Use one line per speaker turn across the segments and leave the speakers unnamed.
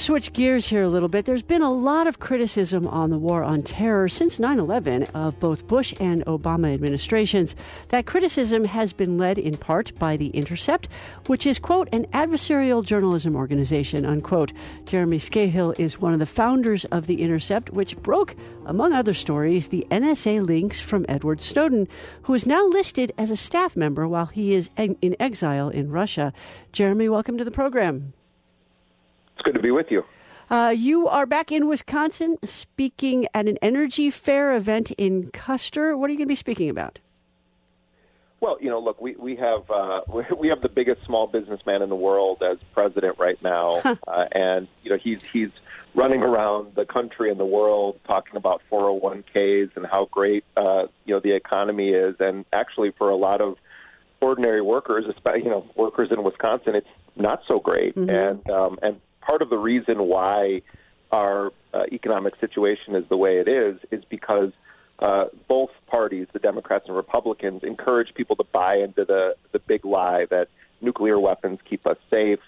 switch gears here a little bit. There's been a lot of criticism on the war on terror since 9/11 of both Bush and Obama administrations. That criticism has been led in part by The Intercept, which is, quote, an adversarial journalism organization, unquote. Jeremy Scahill is one of the founders of The Intercept, which broke, among other stories, the NSA links from Edward Snowden, who is now listed as a staff member while he is in exile in Russia. Jeremy, welcome to the program.
It's good to be with you.
You are back in Wisconsin speaking at an energy fair event in Custer. What are you going to be speaking about?
Well, look, we have the biggest small businessman in the world as president right now, and he's running around the country and the world talking about 401ks and how great the economy is, and actually for a lot of ordinary workers, especially workers in Wisconsin, it's not so great, and part of the reason why our economic situation is the way it is because both parties, the Democrats and Republicans, encourage people to buy into the big lie that nuclear weapons keep us safe,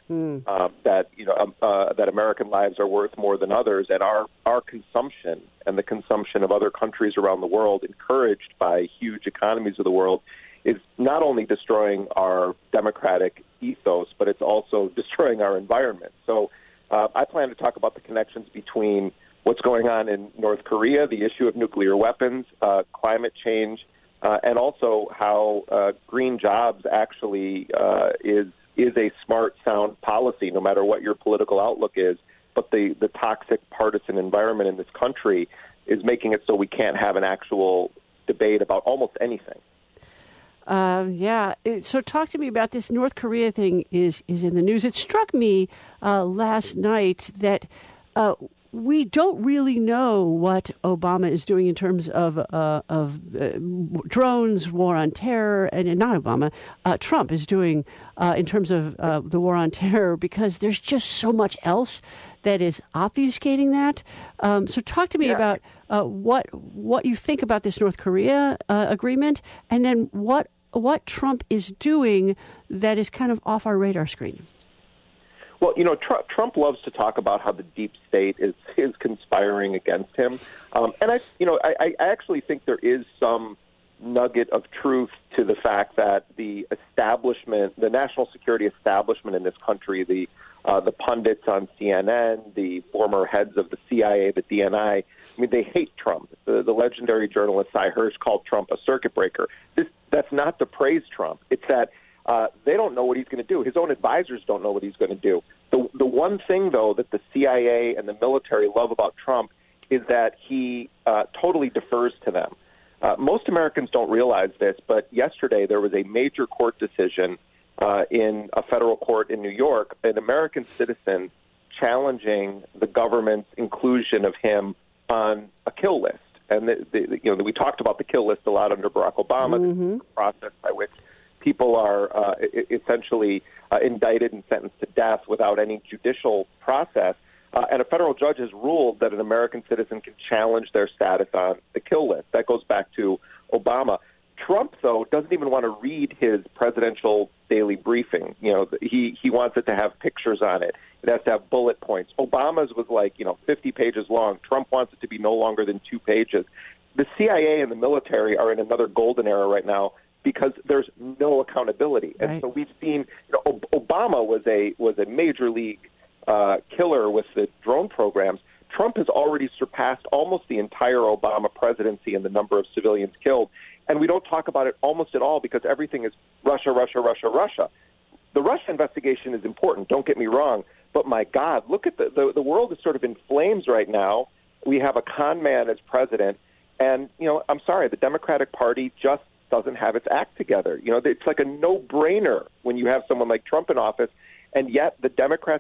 that American lives are worth more than others, and our consumption and the consumption of other countries around the world, encouraged by huge economies of the world, is not only destroying our democratic ethos, but it's also destroying our environment. So I plan to talk about the connections between what's going on in North Korea, the issue of nuclear weapons, climate change, and also how green jobs actually is a smart, sound policy, no matter what your political outlook is. But the toxic partisan environment in this country is making it so we can't have an actual debate about almost anything. So talk to me about this North Korea thing is in the news. It struck me last night that we don't really know what Obama is doing in terms of drones, war on terror, and not Obama, Trump is doing in terms of the war on terror, because there's just so much else that is obfuscating that. So talk to me about what you think about this North Korea agreement, and then what Trump is doing that is kind of off our radar screen. Well, Trump loves to talk about how the deep state is conspiring against him, and I actually think there is some nugget of truth to the fact that the establishment, the national security establishment in this country, the pundits on CNN, the former heads of the CIA, the DNI, they hate Trump. The legendary journalist Sy Hersh called Trump a circuit breaker. That's not to praise Trump. It's that they don't know what he's going to do. His own advisors don't know what he's going to do. The one thing, though, that the CIA and the military love about Trump is that he totally defers to them. Most Americans don't realize this, but yesterday there was a major court decision in a federal court in New York, an American citizen challenging the government's inclusion of him on a kill list. And we talked about the kill list a lot under Barack Obama, the process by which people are essentially indicted and sentenced to death without any judicial process. And a federal judge has ruled that an American citizen can challenge their status on the kill list. That goes back to Obama. Trump, though, doesn't even want to read his presidential daily briefing. He wants it to have pictures on it. It has to have bullet points. Obama's was 50 pages long. Trump wants it to be no longer than 2 pages. The CIA and the military are in another golden era right now because there's no accountability.
Right.
And so we've seen Obama was a major league killer with the drone programs. Trump has already surpassed almost the entire Obama presidency in the number of civilians killed. And we don't talk about it almost at all because everything is Russia, Russia, Russia, Russia. The Russia investigation is important, don't get me wrong. But my God, look at the world is sort of in flames right now. We have a con man as president. And, I'm sorry, the Democratic Party just doesn't have its act together. It's like a no-brainer when you have someone like Trump in office. And yet the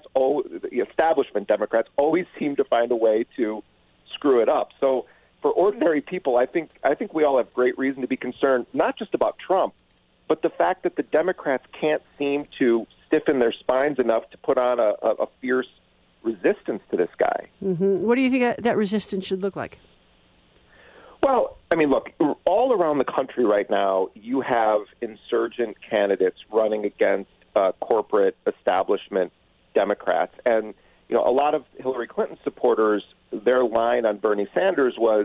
the establishment Democrats, always seem to find a way to screw it up. So for ordinary people, I think we all have great reason to be concerned, not just about Trump, but the fact that the Democrats can't seem to stiffen their spines enough to put on a fierce resistance to this guy.
Mm-hmm. What do you think that resistance should look like?
Well, look, all around the country right now, you have insurgent candidates running against corporate establishment Democrats. And,
a lot of Hillary Clinton supporters, their line on Bernie Sanders was,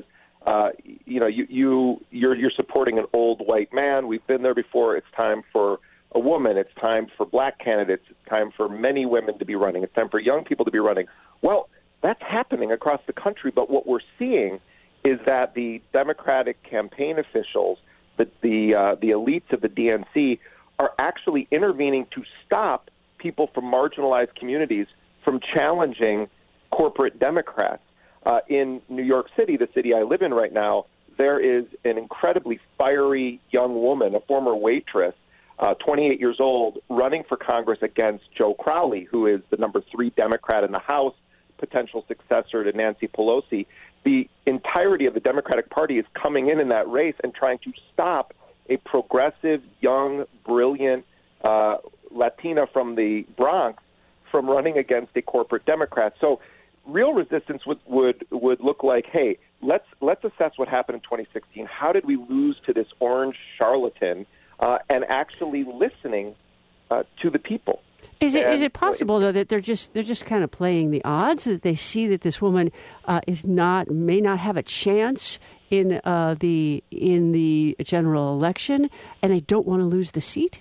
you're supporting an old white man. We've been there before. It's time for a woman. It's time for black candidates. It's time for many women to be running. It's time for young people to be running. Well, that's happening across the country, but what we're seeing is that the Democratic campaign officials, the elites of the DNC, are actually intervening to stop people from marginalized communities from challenging corporate Democrats. In New York City, the city I live in right now, there is an incredibly fiery young woman, a former waitress, 28 years old, running for Congress against Joe Crowley, who is the number 3 Democrat in the House, potential successor to Nancy Pelosi. The entirety of the Democratic Party is coming in that race and trying to stop a progressive, young, brilliant Latina from the Bronx from running against a corporate Democrat. So real resistance would look like, hey, let's assess what happened in 2016. How did we lose to this orange charlatan, and actually listening to the people?
Is it possible though that they're just kind of playing the odds, that they see that this woman may not have a chance in the general election, and they don't want to lose the seat?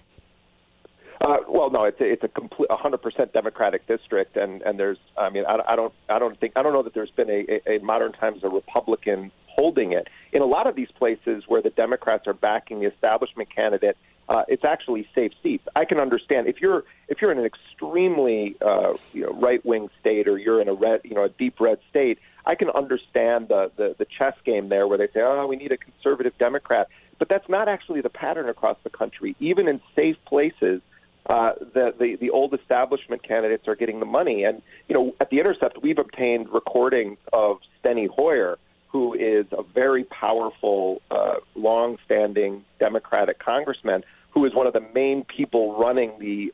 Well, no, it's a complete 100% Democratic district, and there's, I don't know that there's been a modern times a Republican holding it. In a lot of these places where the Democrats are backing the establishment candidate, it's actually safe seats. I can understand if you're in an extremely right-wing state, or you're in a deep red state, I can understand the chess game there where they say, oh, we need a conservative Democrat. But that's not actually the pattern across the country. Even in safe places, the old establishment candidates are getting the money. And, at The Intercept, we've obtained recordings of Steny Hoyer, who is a very powerful, long-standing Democratic congressman, who is one of the main people running the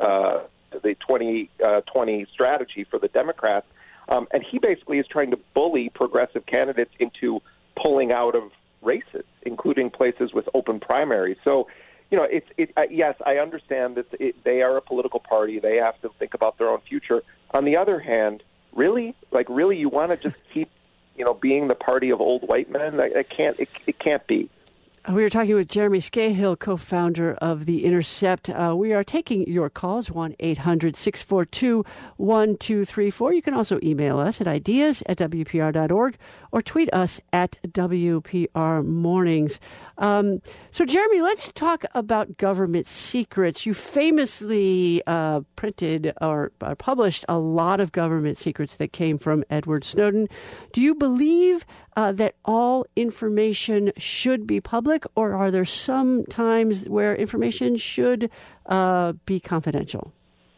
2020 strategy for the Democrats. And he basically is trying to bully progressive candidates into pulling out of races, including places with open primaries. So, yes, I understand that they are a political party. They have to think about their own future. On the other hand, really, you want to just keep, being the party of old white men? It can't be.
We are talking with Jeremy Scahill, co-founder of The Intercept. We are taking your calls, 1-800-642-1234. You can also email us at ideas@wpr.org or tweet us at WPR Mornings. So, Jeremy, let's talk about government secrets. You famously printed or published a lot of government secrets that came from Edward Snowden. Do you believe that all information should be public, or are there some times where information should be confidential?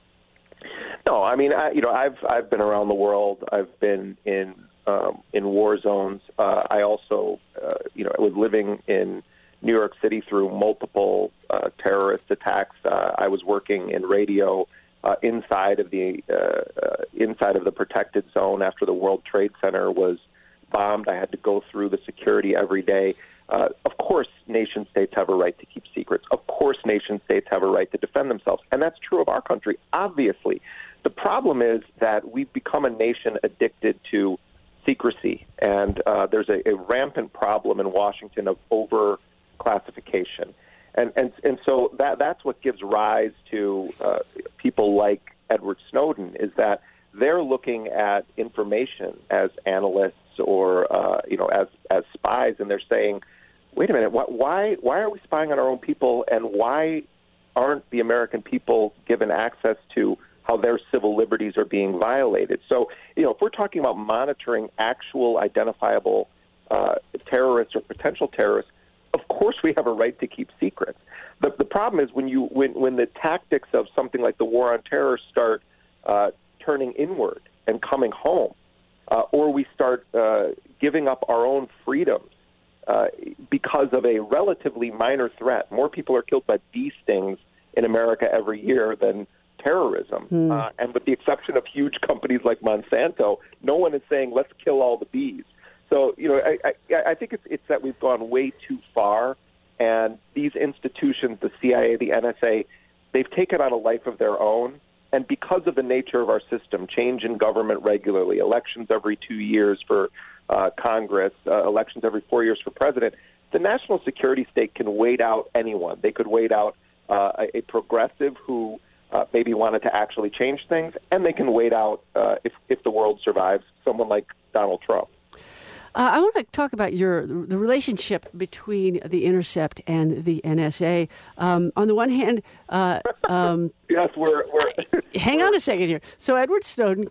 No, I've been around the world. I've been in war zones. I also, was living in New York City through multiple terrorist attacks. I was working in radio inside of the protected zone after the World Trade Center was bombed. I had to go through the security every day. Of course, nation states have a right to keep secrets. Of course, nation states have a right to defend themselves. And that's true of our country, obviously. The problem is that we've become a nation addicted to secrecy. And there's a rampant problem in Washington of over-classification. And so that's what gives rise to people like Edward Snowden, is that they're looking at information as analysts or as spies, and they're saying, wait a minute, why are we spying on our own people, and why aren't the American people given access to how their civil liberties are being violated? So, if we're talking about monitoring actual identifiable terrorists or potential terrorists, of course we have a right to keep secrets. The problem is when the tactics of something like the war on terror start turning inward and coming home, or we start giving up our own freedoms because of a relatively minor threat. More people are killed by bee stings in America every year than terrorism. And with the exception of huge companies like Monsanto, no one is saying, let's kill all the bees. So, I think it's that we've gone way too far, and these institutions, the CIA, the NSA, they've taken on a life of their own, And because of the nature of our system, change in government regularly, elections every 2 years for Congress, elections every 4 years for president, the national security state can wait out anyone. They could wait out a progressive who maybe wanted to actually change things, and they can wait out, if the world survives, someone like Donald Trump.
I want to talk about the relationship between The Intercept and the NSA. On the one hand,
yes, we're
hang on a second here. So Edward Snowden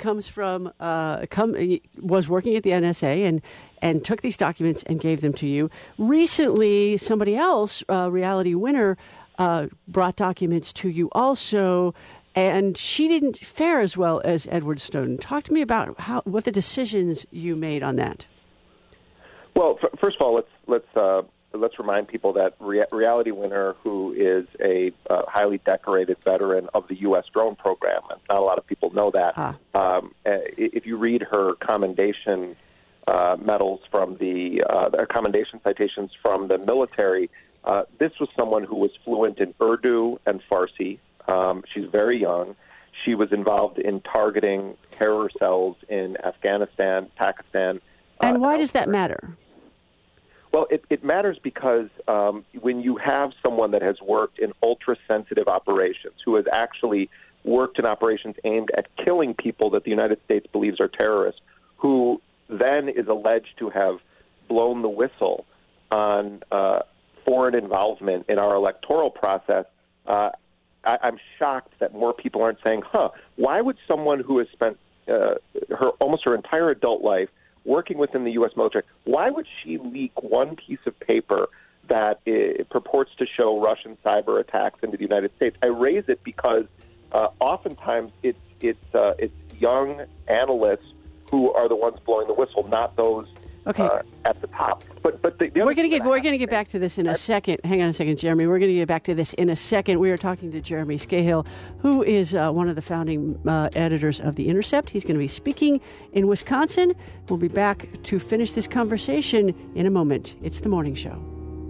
was working at the NSA and took these documents and gave them to you. Recently, somebody else, Reality Winner, brought documents to you also, and she didn't fare as well as Edward Snowden. Talk to me about what the decisions you made on that.
Well, first of all, let's remind people that Reality Winner, who is a highly decorated veteran of the U.S. drone program, and not a lot of people know that. If you read her commendation medals from the commendation citations from the military, this was someone who was fluent in Urdu and Farsi. She's very young. She was involved in targeting terror cells in Afghanistan, Pakistan.
And why does that matter?
Well, it matters because when you have someone that has worked in ultra-sensitive operations, who has actually worked in operations aimed at killing people that the United States believes are terrorists, who then is alleged to have blown the whistle on foreign involvement in our electoral process, I'm shocked that more people aren't saying, why would someone who has spent almost her entire adult life working within the U.S. military, why would she leak one piece of paper that purports to show Russian cyber attacks into the United States? I raise it because oftentimes it's young analysts who are the ones blowing the whistle, not those at the top. But
we're going to get back to this in a second. Hang on a second, Jeremy. We're going to get back to this in a second. We are talking to Jeremy Scahill, who is one of the founding editors of The Intercept. He's going to be speaking in Wisconsin. We'll be back to finish this conversation in a moment. It's The Morning Show.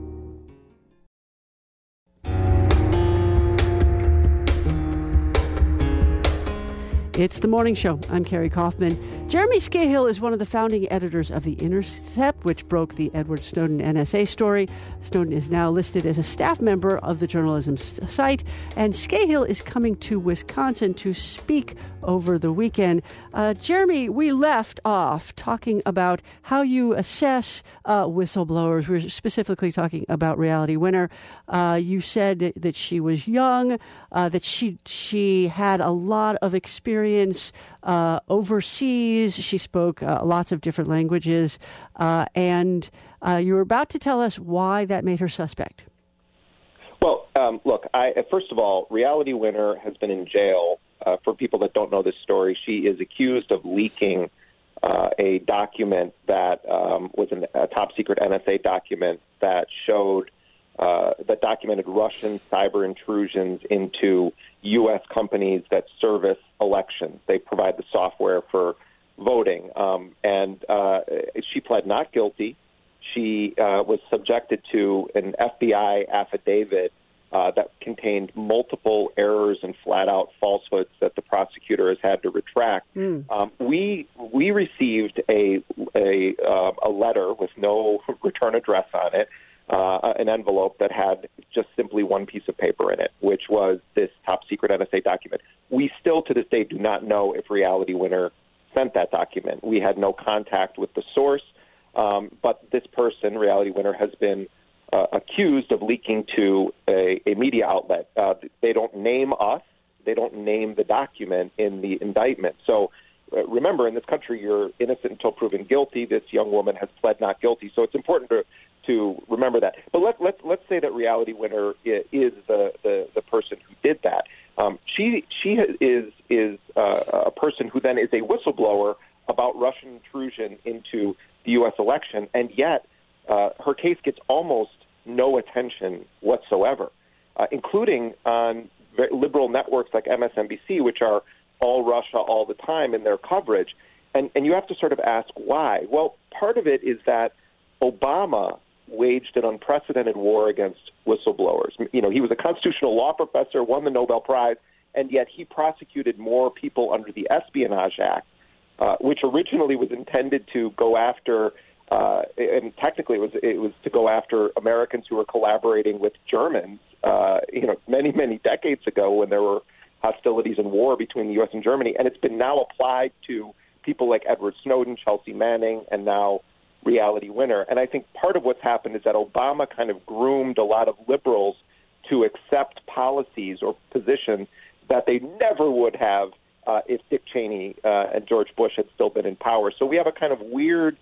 It's The Morning Show. I'm Carrie Kaufman. Jeremy Scahill is one of the founding editors of The Intercept, which broke the Edward Snowden NSA story. Snowden is now listed as a staff member of the journalism site, and Scahill is coming to Wisconsin to speak over the weekend. Jeremy, we left off talking about how you assess whistleblowers. We're specifically talking about Reality Winner. You said that she was young, that she had a lot of experience overseas. She spoke lots of different languages, and you were about to tell us why that made her suspect.
Well, look, first of all, Reality Winner has been in jail. For people that don't know this story, she is accused of leaking a document that was a top-secret NSA document that documented Russian cyber intrusions into U.S. companies that service elections. They provide the software for voting. And she pled not guilty. She was subjected to an FBI affidavit that contained multiple errors and flat-out falsehoods that the prosecutor has had to retract. We received a letter with no return address on it, an envelope that had just simply one piece of paper in it, which was this top-secret NSA document. We still, to this day, do not know if Reality Winner sent that document. We had no contact with the source, but this person, Reality Winner, has been accused of leaking to a media outlet. They don't name us. They don't name the document in the indictment. So remember, in this country, you're innocent until proven guilty. This young woman has pled not guilty. So it's important to remember that. But let's say that Reality Winner is the person who did that. She is a person who then is a whistleblower about Russian intrusion into the U.S. election, and yet her case gets almost no attention whatsoever, including on liberal networks like MSNBC, which are all Russia all the time in their coverage. And you have to sort of ask why. Well, part of it is that Obama waged an unprecedented war against whistleblowers. You know, he was a constitutional law professor, won the Nobel Prize. and yet he prosecuted more people under the Espionage Act, which originally was intended to go after, and technically it was to go after Americans who were collaborating with Germans, many, many decades ago when there were hostilities and war between the U.S. and Germany, and it's been now applied to people like Edward Snowden, Chelsea Manning, and now Reality Winner. And I think part of what's happened is that Obama kind of groomed a lot of liberals to accept policies or positions that they never would have if Dick Cheney and George Bush had still been in power. So we have a kind of weird,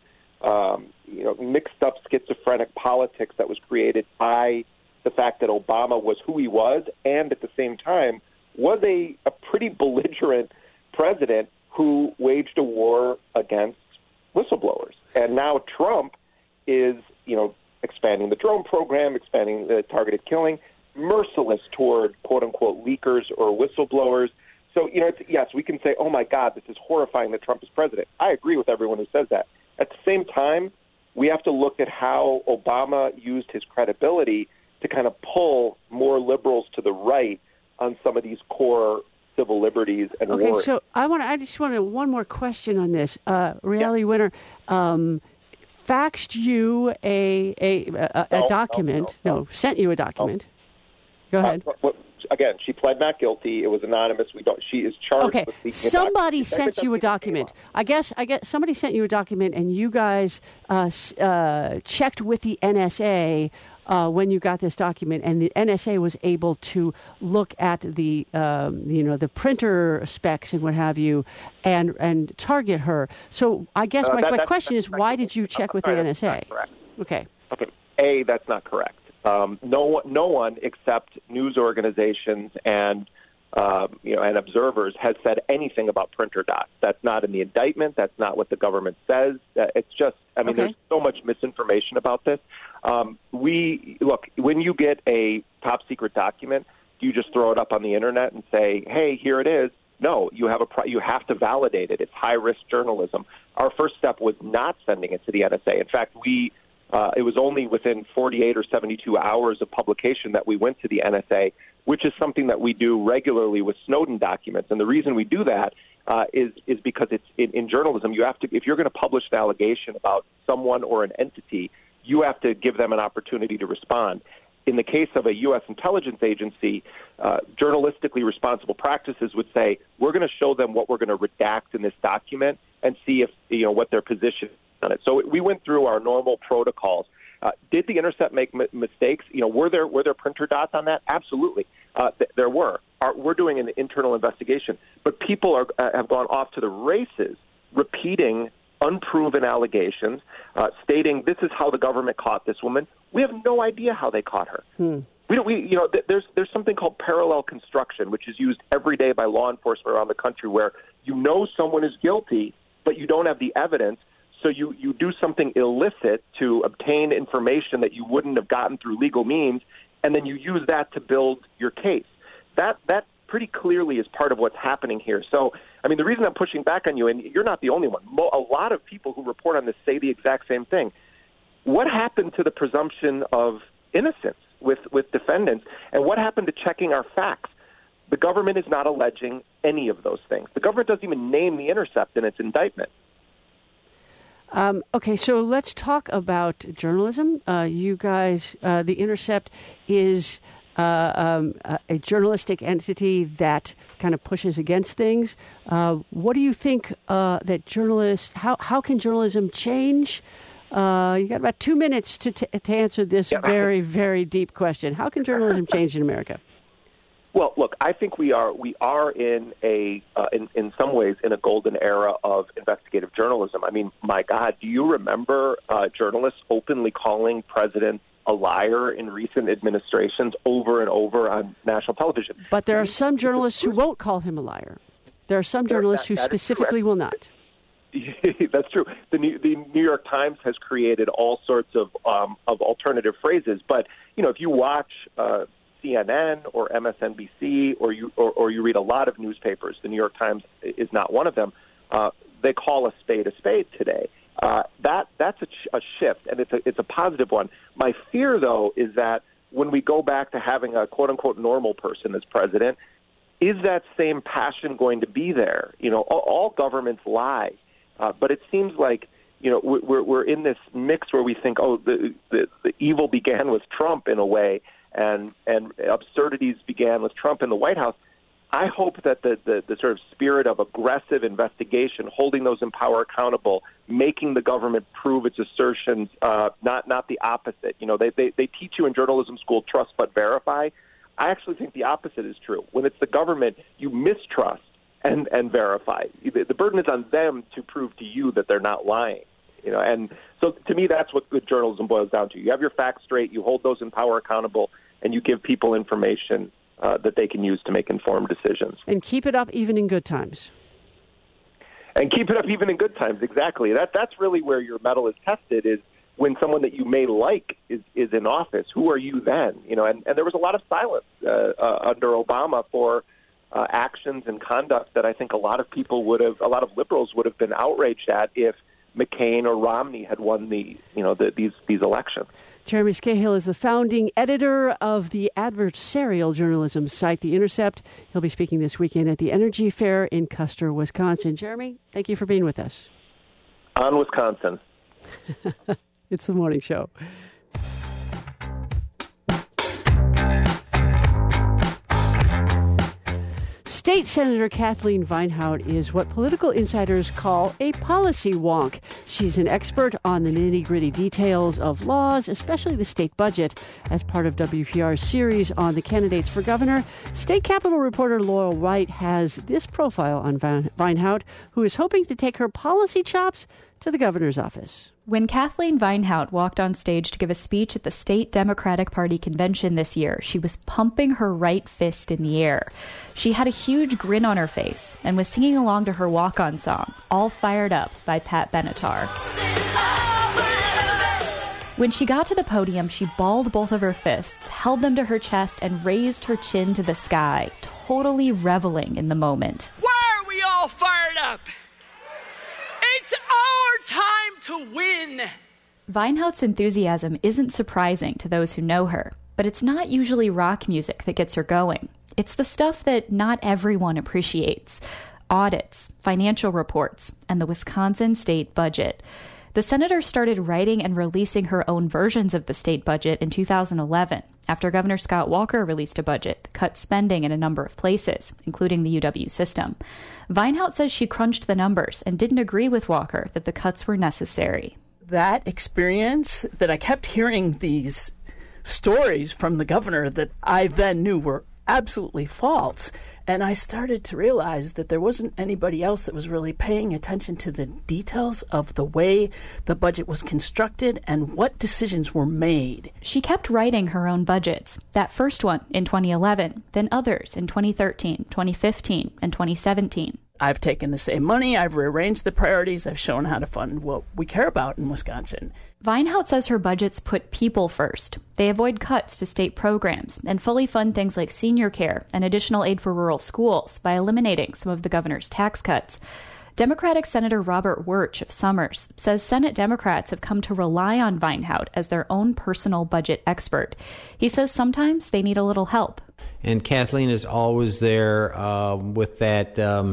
mixed up schizophrenic politics that was created by the fact that Obama was who he was and at the same time was a pretty belligerent president who waged a war against whistleblowers. And now Trump is, expanding the drone program, expanding the targeted killing, merciless toward quote-unquote leakers or whistleblowers. So, yes, we can say, oh, my God, this is horrifying that Trump is president. I agree with everyone who says that. At the same time, we have to look at how Obama used his credibility to kind of pull more liberals to the right on some of these core civil liberties and war.
Okay, so I just wanted one more question on this. Reality Winner faxed you a document. No, sent you a document. Go ahead.
Again, she pled not guilty. It was anonymous. She is charged with leaking
somebody sent you a document. I guess somebody sent you a document, and you guys checked with the NSA when you got this document, and the NSA was able to look at the the printer specs and what have you, and target her. So I guess my question is, why did you check with the NSA?
That's correct.
Okay.
A, that's not correct. No one except news organizations and and observers has said anything about printer dots. That's not in the indictment. That's not what the government says. It's just, there's so much misinformation about this. When you get a top secret document, do you just throw it up on the internet and say, hey, here it is? No, you have to validate it. It's high-risk journalism. Our first step was not sending it to the NSA. In fact, it was only within 48 or 72 hours of publication that we went to the NSA, which is something that we do regularly with Snowden documents. And the reason we do that is because it's in journalism. You have to, if you're going to publish an allegation about someone or an entity, you have to give them an opportunity to respond. In the case of a U.S. intelligence agency, journalistically responsible practices would say, we're going to show them what we're going to redact in this document and see if what their position is on it. So we went through our normal protocols. Did the Intercept make mistakes? Were there printer dots on that? Absolutely, there were. We're doing an internal investigation, but people have gone off to the races, repeating unproven allegations, stating this is how the government caught this woman. We have no idea how they caught her. There's something called parallel construction, which is used every day by law enforcement around the country, where someone is guilty, but you don't have the evidence. So you do something illicit to obtain information that you wouldn't have gotten through legal means, and then you use that to build your case. That pretty clearly is part of what's happening here. So, the reason I'm pushing back on you, and you're not the only one, a lot of people who report on this say the exact same thing. What happened to the presumption of innocence with defendants, and what happened to checking our facts? The government is not alleging any of those things. The government doesn't even name the Intercept in its indictment.
Okay, so let's talk about journalism. You guys, The Intercept is a journalistic entity that kind of pushes against things. What do you think that journalists, how can journalism change? You got about 2 minutes to answer this very, very deep question. How can journalism change in America?
Well, look, I think we are in in some ways in a golden era of investigative journalism. My God, do you remember journalists openly calling presidents a liar in recent administrations over and over on national television?
But there are some journalists who won't call him a liar. There are some journalists who specifically will not.
That's true. The New York Times has created all sorts of alternative phrases. But if you watch CNN or MSNBC or you read a lot of newspapers, the New York Times is not one of them. They call a spade today. That's a shift, and it's a positive one. My fear, though, is that when we go back to having a quote unquote normal person as president, is that same passion going to be there? All governments lie, but it seems like we're in this mix where we think, the evil began with Trump in a way, and absurdities began with Trump in the White House. I hope that the sort of spirit of aggressive investigation, holding those in power accountable, making the government prove its assertions, not the opposite. They teach you in journalism school, trust but verify. I actually think the opposite is true. When it's the government, you mistrust and verify. The burden is on them to prove to you that they're not lying. And so to me, that's what good journalism boils down to. You have your facts straight, you hold those in power accountable, and you give people information that they can use to make informed decisions.
And keep it up even in good times.
And keep it up even in good times, exactly. That's really where your mettle is tested, is when someone that you may like is in office. Who are you then? And there was a lot of silence under Obama for actions and conduct that I think a lot of liberals would have been outraged at if McCain or Romney had won these elections.
Jeremy Scahill is the founding editor of the adversarial journalism site, The Intercept. He'll be speaking this weekend at the Energy Fair in Custer, Wisconsin. Jeremy, thank you for being with us.
On Wisconsin.
It's the morning show. State Senator Kathleen Vinehout is what political insiders call a policy wonk. She's an expert on the nitty-gritty details of laws, especially the state budget. As part of WPR's series on the candidates for governor, State Capitol reporter Laurel Wright has this profile on Vinehout, who is hoping to take her policy chops to the governor's office.
When Kathleen Vinehout walked on stage to give a speech at the State Democratic Party convention this year, she was pumping her right fist in the air. She had a huge grin on her face and was singing along to her walk-on song, All Fired Up by Pat Benatar. When she got to the podium, she balled both of her fists, held them to her chest, and raised her chin to the sky, totally reveling in the moment.
Why are we all fired up? It's our time to win.
Vinehout's enthusiasm isn't surprising to those who know her, but it's not usually rock music that gets her going. It's the stuff that not everyone appreciates: audits, financial reports, and the Wisconsin state budget. The senator started writing and releasing her own versions of the state budget in 2011, after Governor Scott Walker released a budget that cut spending in a number of places, including the UW system. Vinehout says she crunched the numbers and didn't agree with Walker that the cuts were necessary.
That experience, that I kept hearing these stories from the governor that I then knew were absolutely false. And I started to realize that there wasn't anybody else that was really paying attention to the details of the way the budget was constructed and what decisions were made.
She kept writing her own budgets. That first one in 2011, then others in 2013, 2015, and 2017.
I've taken the same money, I've rearranged the priorities, I've shown how to fund what we care about in Wisconsin.
Vinehout says her budgets put people first. They avoid cuts to state programs and fully fund things like senior care and additional aid for rural schools by eliminating some of the governor's tax cuts. Democratic Senator Robert Wirch of Summers says Senate Democrats have come to rely on Vinehout as their own personal budget expert. He says sometimes they need a little help.
And Kathleen is always there with that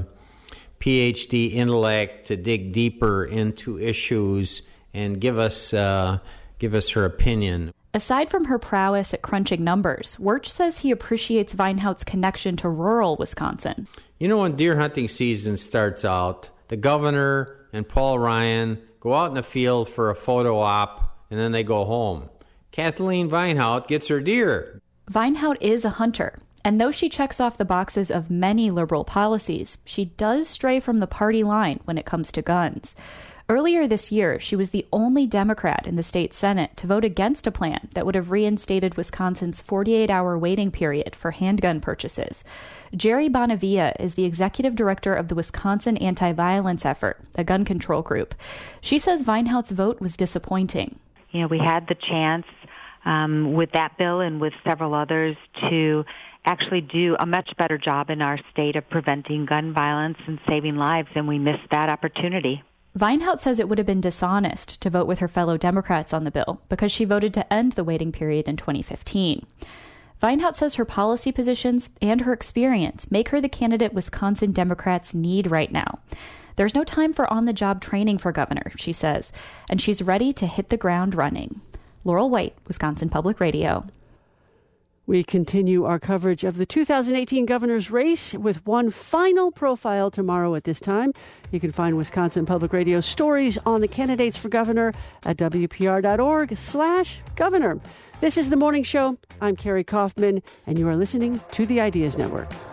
PhD intellect to dig deeper into issues and give us her opinion.
Aside from her prowess at crunching numbers, Wirch says he appreciates Vinehout's connection to rural Wisconsin.
When deer hunting season starts out, the governor and Paul Ryan go out in the field for a photo op, and then they go home. Kathleen Vinehout gets her deer.
Vinehout is a hunter. And though she checks off the boxes of many liberal policies, she does stray from the party line when it comes to guns. Earlier this year, she was the only Democrat in the state Senate to vote against a plan that would have reinstated Wisconsin's 48-hour waiting period for handgun purchases. Jerry Bonavia is the executive director of the Wisconsin Anti-Violence Effort, a gun control group. She says Vinehout's vote was disappointing.
We had the chance with that bill and with several others to actually do a much better job in our state of preventing gun violence and saving lives, and we missed that opportunity.
Vinehout says it would have been dishonest to vote with her fellow Democrats on the bill because she voted to end the waiting period in 2015. Feinhout says her policy positions and her experience make her the candidate Wisconsin Democrats need right now. There's no time for on-the-job training for governor, she says, and she's ready to hit the ground running. Laurel White, Wisconsin Public Radio.
We continue our coverage of the 2018 governor's race with one final profile tomorrow at this time. You can find Wisconsin Public Radio stories on the candidates for governor at WPR.org/governor. This is The Morning Show. I'm Carrie Kaufman, and you are listening to the Ideas Network.